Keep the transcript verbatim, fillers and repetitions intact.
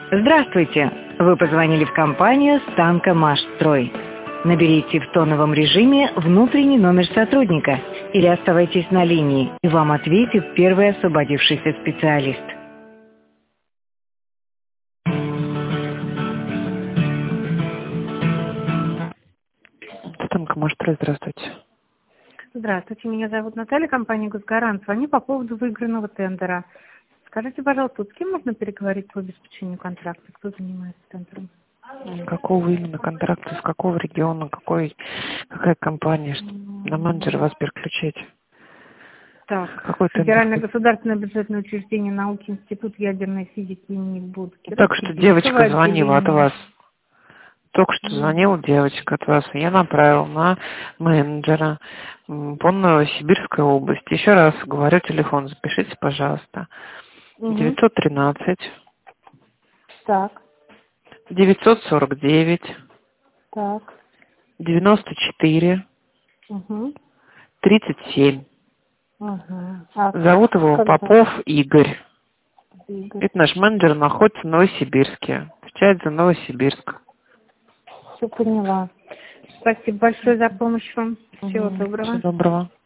Здравствуйте! Вы позвонили в компанию «Станка Машстрой». Наберите в тоновом режиме внутренний номер сотрудника или оставайтесь на линии, и вам ответит первый освободившийся специалист. Станка Машстрой, здравствуйте. Здравствуйте, меня зовут Наталья, компания «Госгарант». Звоню по поводу выигранного тендера. Скажите, пожалуйста, с кем можно переговорить по обеспечению контракта? Кто занимается тендером? Какого именно контракта, из какого региона, какой, какая компания? Что на менеджера вас переключить? Так, Какой Федеральное тендер? государственное бюджетное учреждение науки, Институт ядерной физики имени Будки. Так что девочка звонила от вас. Только что звонила девочка от вас. Я направил на менеджера по Новосибирской области. Еще раз говорю телефон, запишите, пожалуйста. девятьсот тринадцать. Так. девятьсот сорок девять. Так. девяносто четыре. Угу. тридцать семь. Ага. А Зовут его когда? Попов Игорь. Игорь. Это наш менеджер, находится в Новосибирске. Отвечает за Новосибирск. Все поняла. Спасибо большое за помощь вам. Всего доброго. Всего доброго.